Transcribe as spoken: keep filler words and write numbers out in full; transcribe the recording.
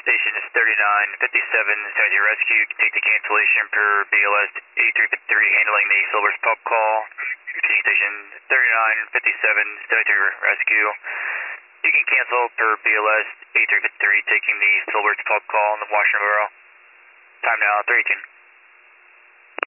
Station is thirty-nine fifty-seven, seventy-three rescue. Take the cancellation per B L S eighty-three fifty-three, handling the Silver's pub call. Station thirty-nine fifty-seven, seventy-three rescue. You can cancel per B L S eighty-three fifty-three, taking the Silver's pub call in the Washington Borough. Time now, three eighteen.